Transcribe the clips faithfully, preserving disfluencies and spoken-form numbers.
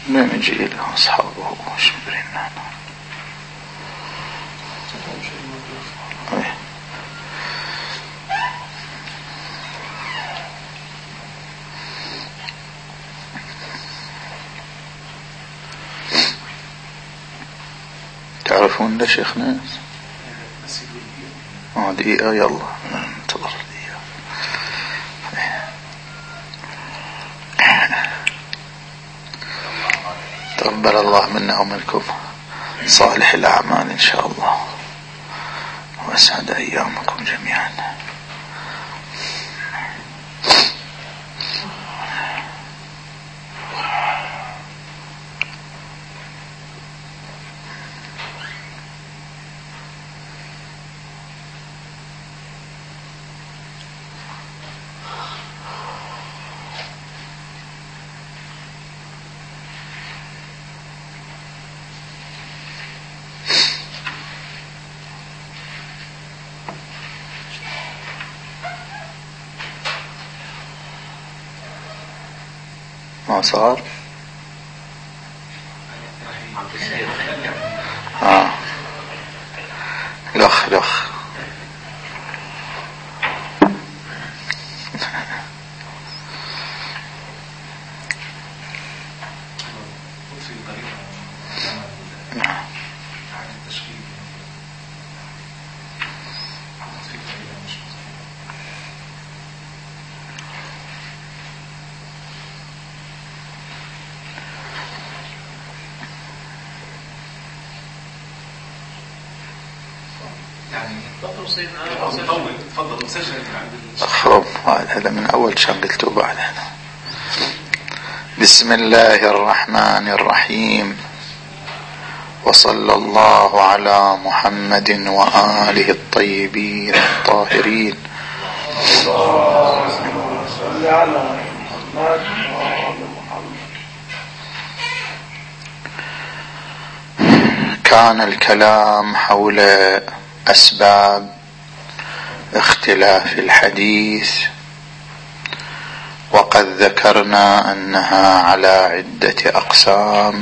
من يجي له أصحابه وشبرين تعرفون ده شيخنا؟ اه دقيقة يلا ننتظر دقيقة. تقبل الله منا ومنكم صالح الأعمال إن شاء الله وأسعد أيامكم جميعا. ما صار؟ آه. لخ لخ خب هذا من أول شان قلته بعدين. بسم الله الرحمن الرحيم وصلى الله على محمد وآله الطيبين الطاهرين. كان الكلام حول أسباب اختلاف الحديث، وقد ذكرنا أنها على عدة أقسام.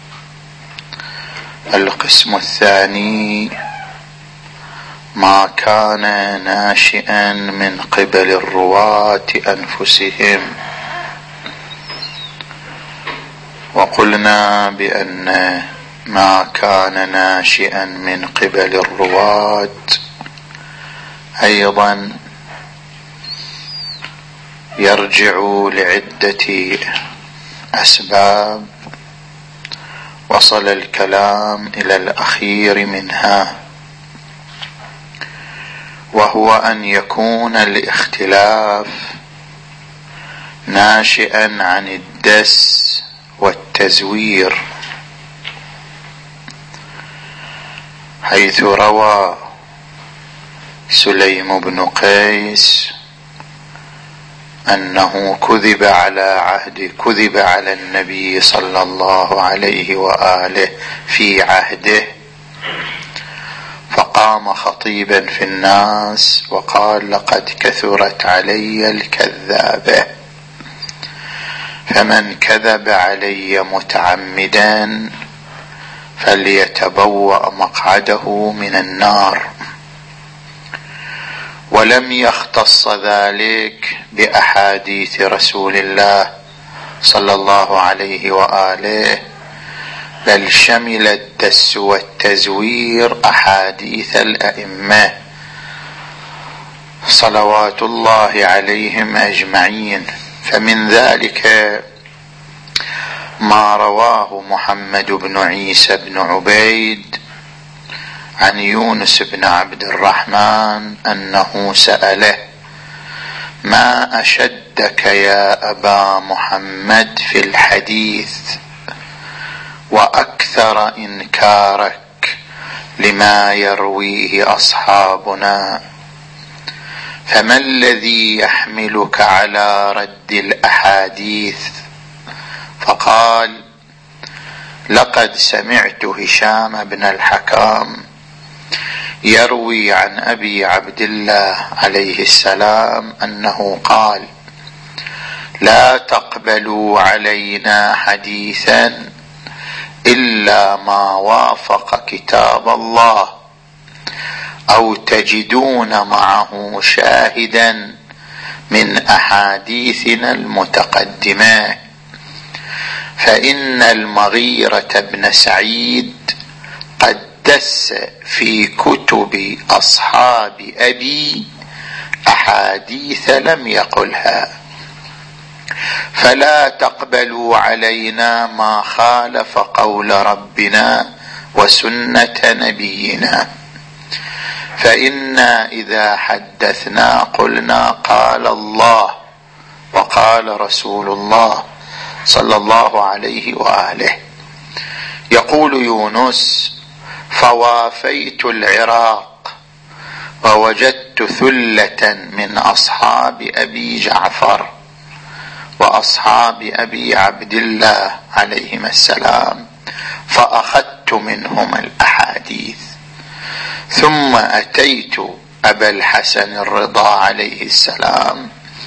القسم الثاني ما كان ناشئا من قبل الرواة أنفسهم، وقلنا بأن ما كان ناشئا من قبل الرواة أيضا يرجع لعدة أسباب، وصل الكلام إلى الأخير منها، وهو أن يكون الاختلاف ناشئا عن الدس والتزوير، حيث روى سليم بن قيس أنه كذب على عهد كذب على النبي صلى الله عليه وآله في عهده، فقام خطيبا في الناس وقال: لقد كثرت علي الكذابة، فمن كذب علي متعمدا فليتبوأ مقعده من النار. ولم يختص ذلك بأحاديث رسول الله صلى الله عليه وآله، بل شمل الدس والتزوير أحاديث الأئمة صلوات الله عليهم أجمعين. فمن ذلك ما رواه محمد بن عيسى بن عبيد عن يونس بن عبد الرحمن أنه سأله: ما أشدك يا أبا محمد في الحديث وأكثر إنكارك لما يرويه أصحابنا، فما الذي يحملك على رد الأحاديث؟ فقال: لقد سمعت هشام بن الحكام يروي عن أبي عبد الله عليه السلام أنه قال: لا تقبلوا علينا حديثا إلا ما وافق كتاب الله أو تجدون معه شاهدا من أحاديثنا المتقدمة، فإن المغيرة بن سعيد قد دس في كتب أصحاب أبي أحاديث لم يقلها، فلا تقبلوا علينا ما خالف قول ربنا وسنة نبينا، فإنا إذا حدثنا قلنا قال الله وقال رسول الله صلى الله عليه وآله. يقول يونس: فوافيت العراق ووجدت ثلة من أصحاب أبي جعفر وأصحاب أبي عبد الله عليهما السلام، فأخذت منهم الأحاديث، ثم أتيت أبا الحسن الرضا عليه السلام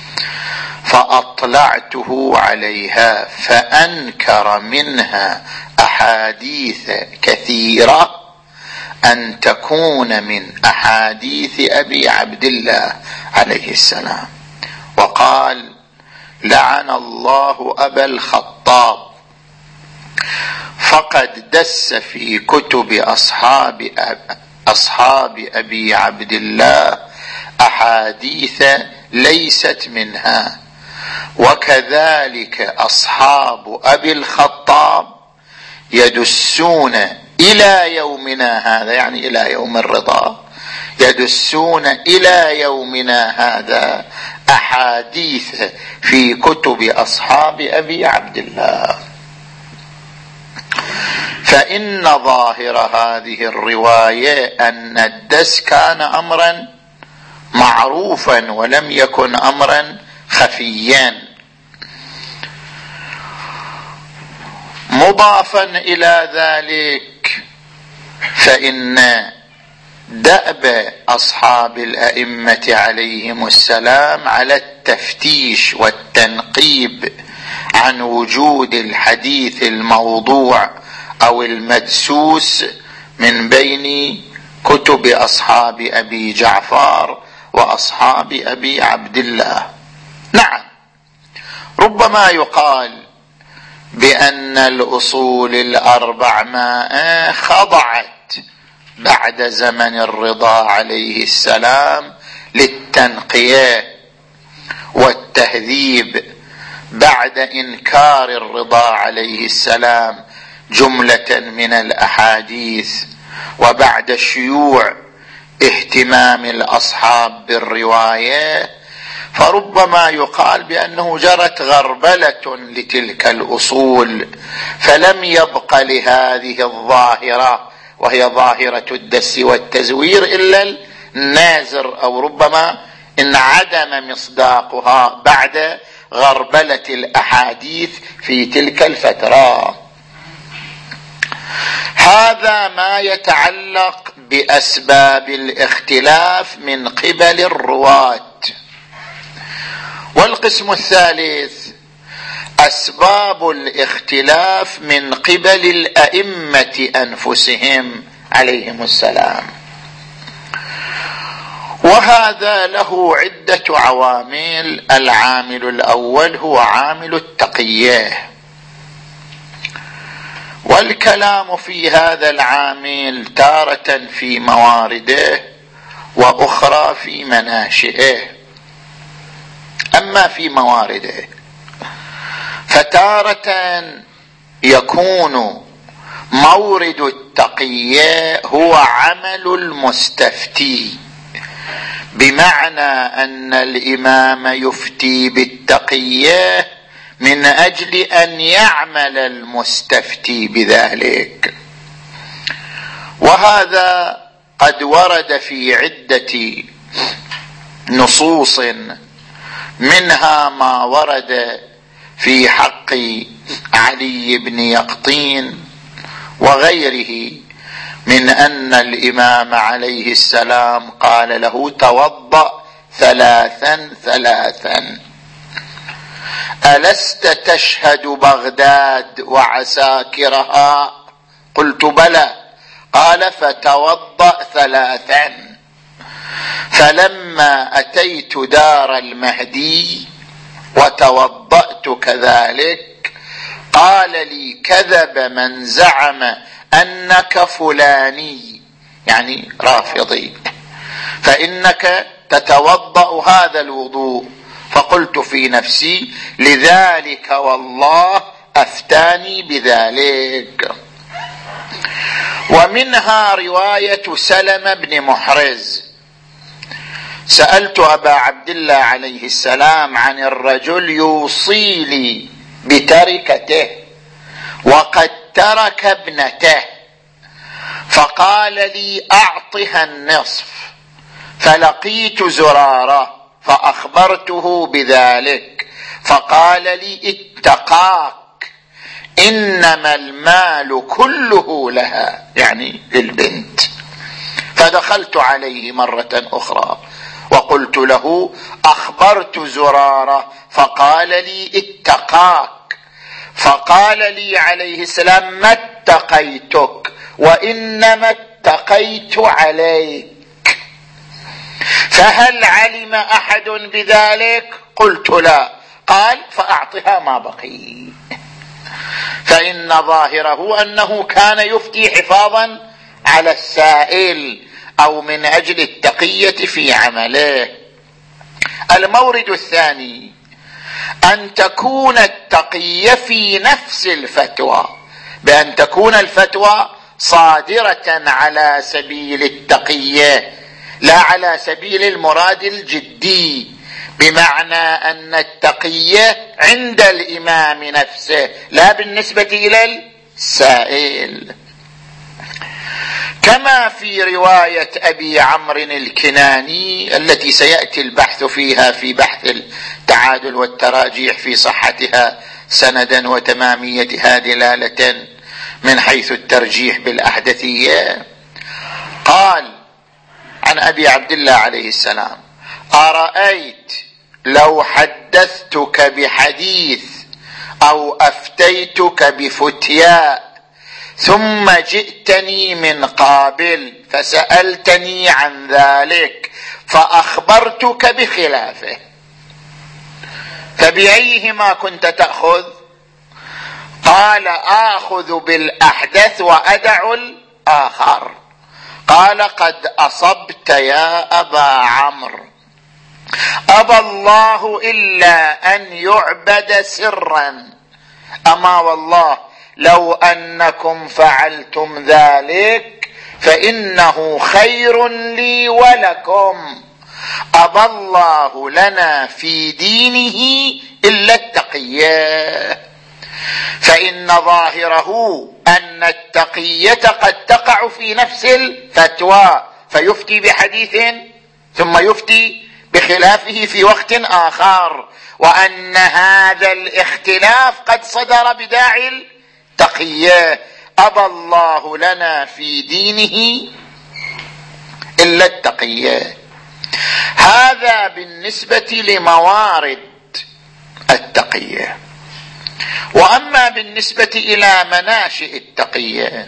فأطلعته عليها فأنكر منها أحاديث كثيرة أن تكون من أحاديث أبي عبد الله عليه السلام، وقال: لعن الله أبا الخطاب، فقد دس في كتب أصحاب أب أصحاب أبي عبد الله أحاديث ليست منها، وكذلك أصحاب أبي الخطاب يدسون إلى يومنا هذا، يعني إلى يوم الرضا، يدسون إلى يومنا هذا أحاديث في كتب أصحاب أبي عبد الله. فإن ظاهر هذه الرواية أن الدس كان أمرا معروفا ولم يكن أمرا خفيا. مضافا إلى ذلك فإن دأب أصحاب الأئمة عليهم السلام على التفتيش والتنقيب عن وجود الحديث الموضوع أو المدسوس من بين كتب أصحاب أبي جعفر وأصحاب أبي عبد الله. نعم، ربما يقال بأن الأصول الأربع ما خضعت بعد زمن الرضا عليه السلام للتنقية والتهذيب بعد إنكار الرضا عليه السلام جملة من الأحاديث، وبعد شيوع اهتمام الأصحاب بالرواية، فربما يقال بأنه جرت غربلة لتلك الأصول، فلم يبق لهذه الظاهرة وهي ظاهرة الدس والتزوير إلا النازر، أو ربما انعدم مصداقها بعد غربلة الأحاديث في تلك الفترة. هذا ما يتعلق بأسباب الاختلاف من قبل الرواة. والقسم الثالث أسباب الاختلاف من قبل الأئمة أنفسهم عليهم السلام، وهذا له عدة عوامل. العامل الأول هو عامل التقية، والكلام في هذا العامل تارة في موارده وأخرى في مناشئه. أما في موارده فتارة يكون مورد التقية هو عمل المستفتي، بمعنى أن الإمام يفتي بالتقية من أجل أن يعمل المستفتي بذلك، وهذا قد ورد في عدة نصوص، منها ما ورد في حق علي بن يقطين وغيره من أن الإمام عليه السلام قال له: توضأ ثلاثا ثلاثا. ألست تشهد بغداد وعساكرها؟ قلت بلى. قال فتوضأ ثلاثا. فلما أتيت دار المهدي وتوضأت كذلك قال لي كذب من زعم أنك فلاني، يعني رافضي، فإنك تتوضأ هذا الوضوء. فقلت في نفسي لذلك والله أفتاني بذلك. ومنها رواية سلمة بن محرز: سألت أبا عبد الله عليه السلام عن الرجل يوصي لي بتركته وقد ترك ابنته، فقال لي أعطها النصف. فلقيت زرارة فأخبرته بذلك فقال لي اتقاك إنما المال كله لها، يعني للبنت. فدخلت عليه مرة أخرى وقلت له أخبرت زرارة فقال لي اتقاك، فقال لي عليه السلام ما اتقيتك وإنما اتقيت عليك، فهل علم أحد بذلك؟ قلت لا. قال فأعطها ما بقي. فإن ظاهره أنه كان يفتي حفاظا على السائل أو من أجل التقية في عمله. المورد الثاني أن تكون التقية في نفس الفتوى، بأن تكون الفتوى صادرة على سبيل التقية لا على سبيل المراد الجدي، بمعنى أن التقية عند الإمام نفسه لا بالنسبة إلى السائل، كما في رواية أبي عمرو الكناني التي سيأتي البحث فيها في بحث التعادل والتراجيح في صحتها سندا وتماميتها دلالة من حيث الترجيح بالأحدثية. قال عن أبي عبد الله عليه السلام: أرأيت لو حدثتك بحديث أو أفتيتك بفتياء ثم جئتني من قابل فسألتني عن ذلك فأخبرتك بخلافه، فبأيهما كنت تأخذ؟ قال آخذ بالأحدث وأدع الآخر. قال قد أصبت يا أبا عمرو، أبى الله إلا أن يعبد سرا، أما والله لو أنكم فعلتم ذلك فإنه خير لي ولكم، أبى الله لنا في دينه إلا التقية. فإن ظاهره أن التقية قد تقع في نفس الفتوى فيفتي بحديث ثم يفتي بخلافه في وقت آخر، وأن هذا الاختلاف قد صدر بداعي التقية، أبى الله لنا في دينه إلا التقية. هذا بالنسبة لموارد التقية. وأما بالنسبة إلى مناشئ التقية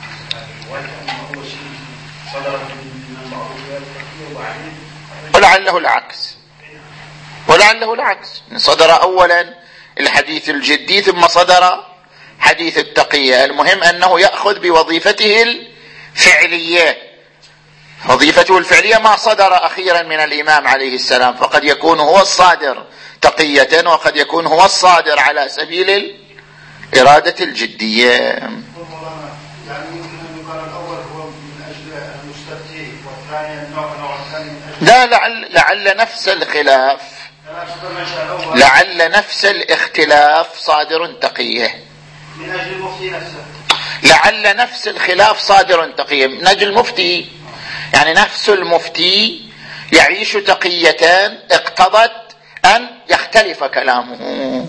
ولعله العكس، ولعله العكس، صدر أولا الحديث الجدي ثم صدر حديث التقية. المهم أنه يأخذ بوظيفته الفعلية، وظيفته الفعلية ما صدر أخيرا من الإمام عليه السلام، فقد يكون هو الصادر تقية وقد يكون هو الصادر على سبيل الإرادة الجدية. يعني يمكن أن يقال الأول هو من أجل المستفتي والثاني النوع النوع الثاني من أجل لا، لعل, لعل نفس الخلاف، لعل نفس الاختلاف صادر تقية من أجل المفتي نفسه، لعل نفس الخلاف صادر تقية من أجل المفتي، يعني نفس المفتي يعيش تقيتان اقتضت أن يختلف كلامه.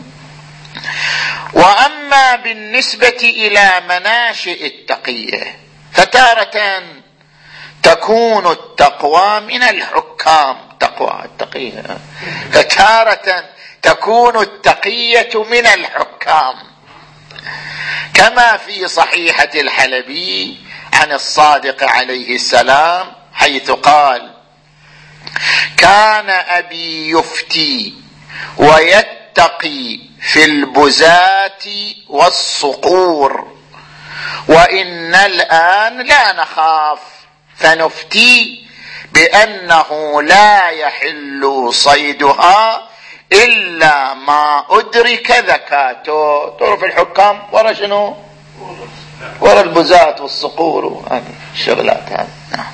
وأما بالنسبة إلى مناشئ التقية فتارة تكون التقوى من الحكام، تقوى التقية، فتارة تكون التقية من الحكام، كما في صحيحة الحلبي عن الصادق عليه السلام حيث قال: كان أبي يفتي ويتقي في البزاة والصقور، وإن الآن لا نخاف فنفتي بأنه لا يحل صيدها إلا ما أدرك ذكاته. تعرف الحكام ورا شنو؟ ورا البزاة والصقور، هذه الشغلات هذه.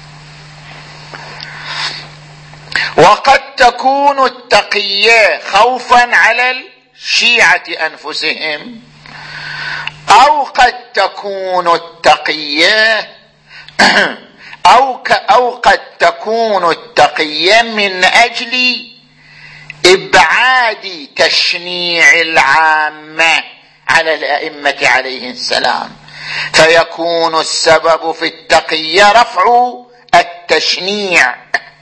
وقد تكون التقية خوفا على الشيعة أنفسهم، أو قد تكون التقية أو, أو قد تكون التقية من أجل إبعاد تشنيع العامة على الأئمة عليهم السلام، فيكون السبب في التقية رفع التشنيع.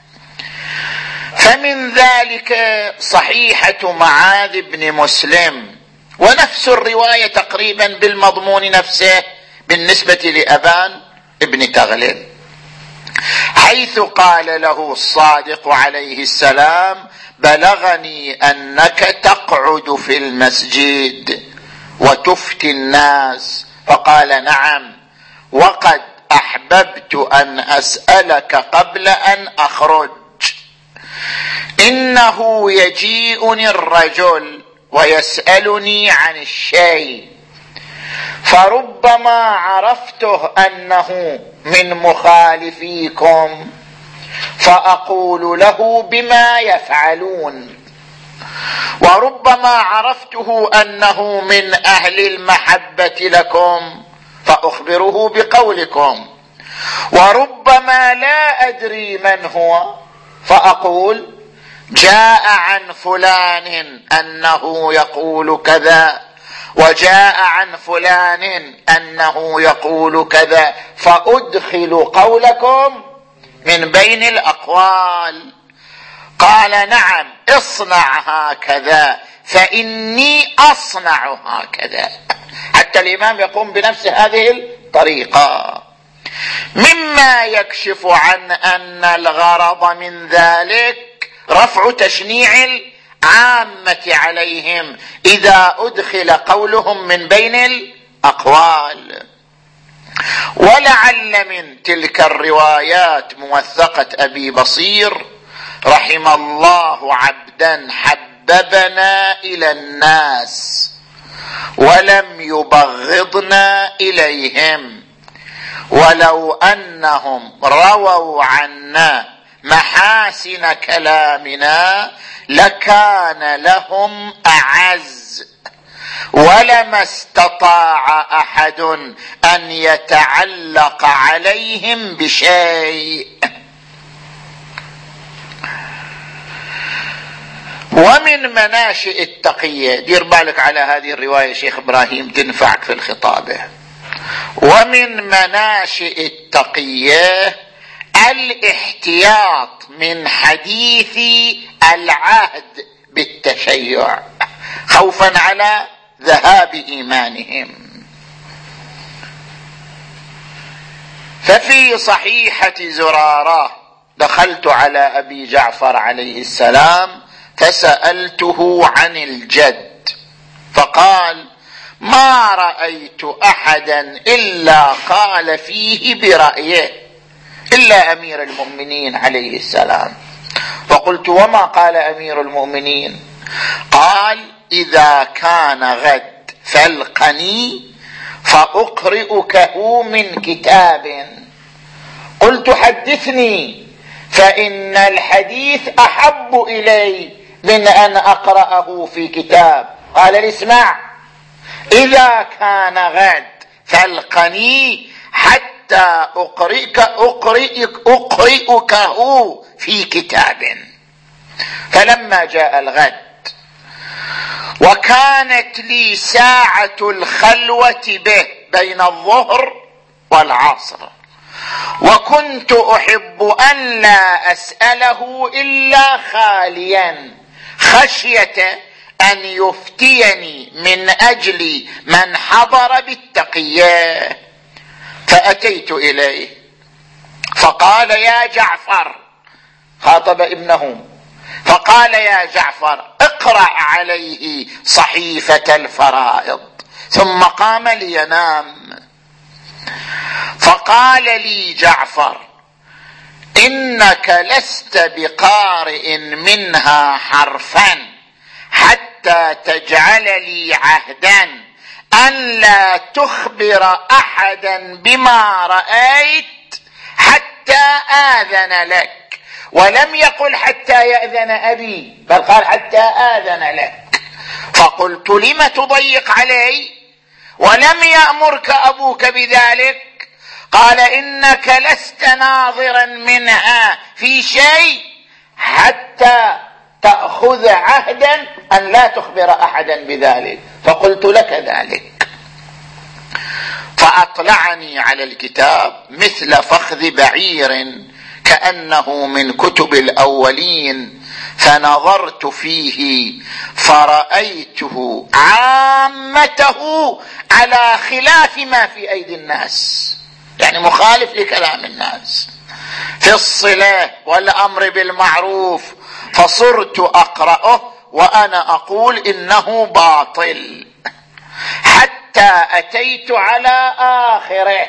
فمن ذلك صحيحة معاذ بن مسلم، ونفس الرواية تقريبا بالمضمون نفسه بالنسبة لأبان ابن تغلب، حيث قال له الصادق عليه السلام: بلغني أنك تقعد في المسجد وتفتي الناس. فقال: نعم، وقد أحببت أن أسألك قبل أن أخرج. إنه يجيئني الرجل ويسألني عن الشيء، فربما عرفته أنه من مخالفيكم فأقول له بما يفعلون، وربما عرفته أنه من أهل المحبة لكم فأخبره بقولكم، وربما لا أدري من هو فأقول: جاء عن فلان أنه يقول كذا، وجاء عن فلان أنه يقول كذا، فأدخل قولكم من بين الأقوال. قال: نعم، اصنع هكذا فإني أصنع هكذا. حتى الإمام يقوم بنفس هذه الطريقة، مما يكشف عن أن الغرض من ذلك رفع تشنيع العامة عليهم إذا أدخل قولهم من بين الأقوال. ولعل من تلك الروايات موثقة أبي بصير: رحم الله عبدا حببنا إلى الناس ولم يبغضنا إليهم، ولو أنهم رووا عنا محاسن كلامنا لكان لهم أعز، ولما استطاع أحد أن يتعلق عليهم بشيء. ومن مناشئ التقية، دير بالك على هذه الرواية شيخ إبراهيم تنفعك في الخطابة. ومن مناشئ التقية الاحتياط من حديث العهد بالتشيع خوفا على ذهاب إيمانهم. ففي صحيحة زرارة: دخلت على أبي جعفر عليه السلام فسألته عن الجد، فقال: ما رأيت أحدا إلا قال فيه برأيه إلا أمير المؤمنين عليه السلام. فقلت: وما قال أمير المؤمنين؟ قال: إذا كان غد فالقني فأقرئكه من كتاب. قلت: حدثني، فإن الحديث أحب إلي من أن أقرأه في كتاب. قال: اسمع، إذا كان غد فالقني حتى أقرئك أقرئك أقرئكه في كتاب. فلما جاء الغد وكانت لي ساعة الخلوة به بين الظهر والعصر، وكنت أحب أن لا أسأله إلا خاليا خشية أن يفتيني من أجل من حضر بالتقية، فأتيت إليه فقال يا جعفر، خاطب ابنه، فقال يا جعفر اقرأ عليه صحيفة الفرائض، ثم قام لينام. فقال لي جعفر إنك لست بقارئ منها حرفا حتى تجعل لي عهدا أن لا تخبر أحدا بما رأيت حتى آذن لك، ولم يقل حتى يأذن أبي، بل قال حتى آذن لك. فقلت لم تضيق علي ولم يأمرك أبوك بذلك؟ قال إنك لست ناظرا منها في شيء حتى تأخذ عهدا أن لا تخبر أحدا بذلك، فقلت لك ذلك. فأطلعني على الكتاب مثل فخذ بعير كأنه من كتب الأولين، فنظرت فيه فرأيته عامته على خلاف ما في أيدي الناس، يعني مخالف لكلام الناس في الصلة والأمر بالمعروف، فصرت أقرأه وأنا أقول إنه باطل حتى أتيت على آخره.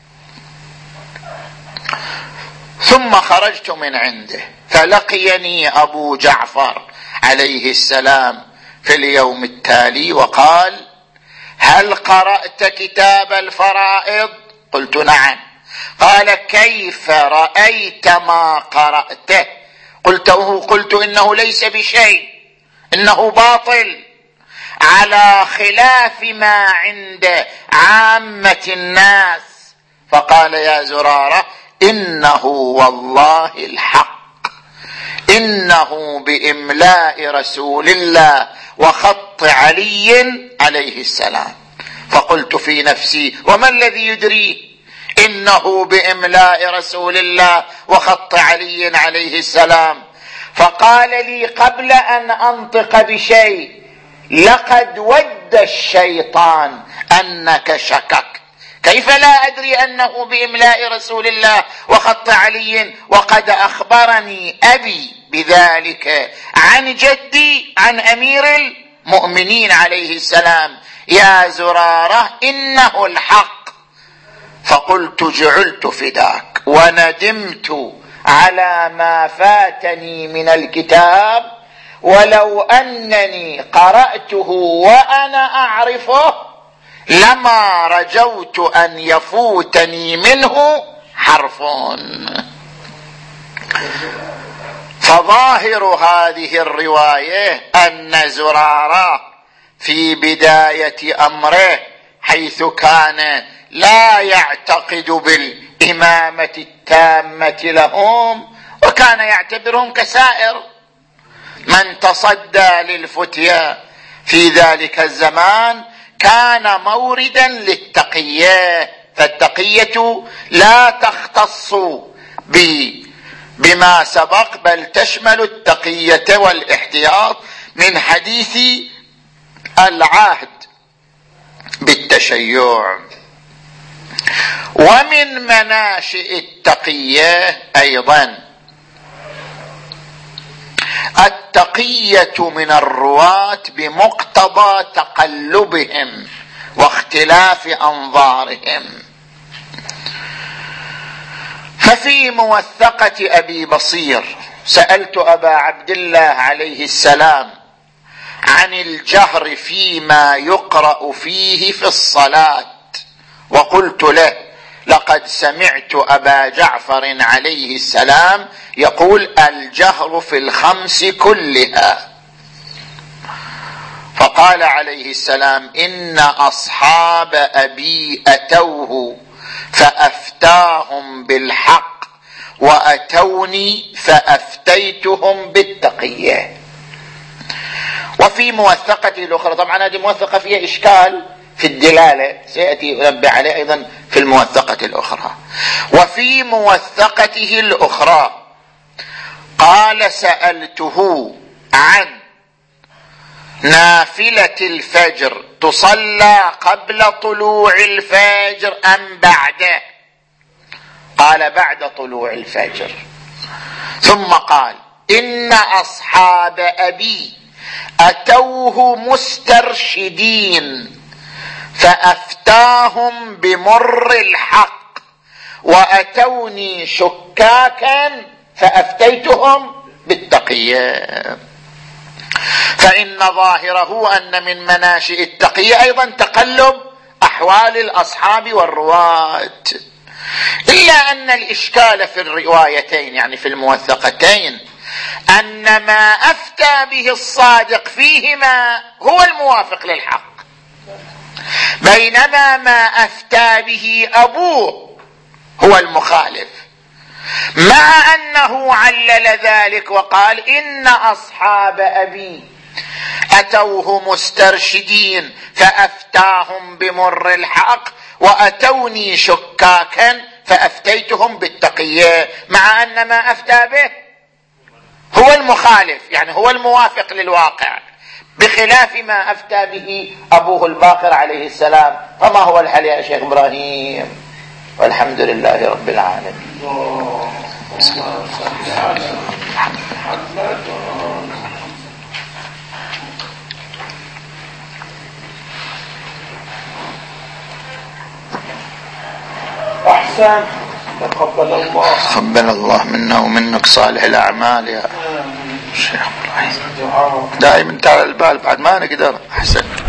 ثم خرجت من عنده فلقيني أبو جعفر عليه السلام في اليوم التالي وقال هل قرأت كتاب الفرائض؟ قلت نعم. قال كيف رأيت ما قرأته؟ قلته قلت إنه ليس بشيء، إنه باطل على خلاف ما عند عامة الناس. فقال يا زرارة إنه والله الحق، إنه بإملاء رسول الله وخط علي عليه السلام. فقلت في نفسي وما الذي يدري إنه بإملاء رسول الله وخط علي عليه السلام؟ فقال لي قبل أن أنطق بشيء لقد ود الشيطان أنك شككت، كيف لا أدري أنه بإملاء رسول الله وخط علي وقد أخبرني أبي بذلك عن جدي عن أمير المؤمنين عليه السلام. يا زرارة إنه الحق. فقلت جعلت فداك وندمت على ما فاتني من الكتاب، ولو أنني قرأته وأنا أعرفه لما رجوت أن يفوتني منه حرف. فظاهر هذه الرواية أن زرارة في بداية أمره حيث كان لا يعتقد بالإمامة التامة لهم وكان يعتبرهم كسائر من تصدى للفتية في ذلك الزمان، كان موردا للتقية، فالتقية لا تختص بما سبق بل تشمل التقية والاحتياط من حديث العهد بالتشيع. ومن مناشئ التقية أيضا التقية من الرواة بمقتضى تقلبهم واختلاف أنظارهم. ففي موثقة أبي بصير سألت أبا عبد الله عليه السلام عن الجهر فيما يقرأ فيه في الصلاة، وقلت له لقد سمعت أبا جعفر عليه السلام يقول الجهر في الخمس كلها. فقال عليه السلام إن أصحاب أبي أتوه فأفتاهم بالحق وأتوني فأفتيتهم بالتقية. وفي موثقته الأخرى، طبعا هذه موثقة فيها إشكال في الدلالة سيأتي أنبه عليه أيضا في الموثقة الأخرى. وفي موثقته الأخرى قال سألته عن نافلة الفجر تصلى قبل طلوع الفجر أم بعده؟ قال بعد طلوع الفجر. ثم قال إن أصحاب أبي أتوه مسترشدين فأفتاهم بمر الحق وأتوني شكاكا فأفتيتهم بالتقية. فإن ظاهره أن من مناشئ التقية أيضا تقلب أحوال الأصحاب والرواة، إلا أن الإشكال في الروايتين يعني في الموثقتين أن ما أفتى به الصادق فيهما هو الموافق للحق، بينما ما أفتى به أبوه هو المخالف، مع أنه علل ذلك وقال إن أصحاب أبي أتوه مسترشدين فأفتاهم بمر الحق وأتوني شكاكا فأفتيتهم بالتقية، مع أن ما أفتى به هو المخالف يعني هو الموافق للواقع، بخلاف ما أفتى به أبوه الباقر عليه السلام. فما هو الحل يا شيخ إبراهيم؟ والحمد لله رب العالمين. أحسن. تقبل الله تقبل الله منا ومنك صالح الأعمال يا شيخ إبراهيم. دائما تعال البال بعد ما نقدر. أحسن.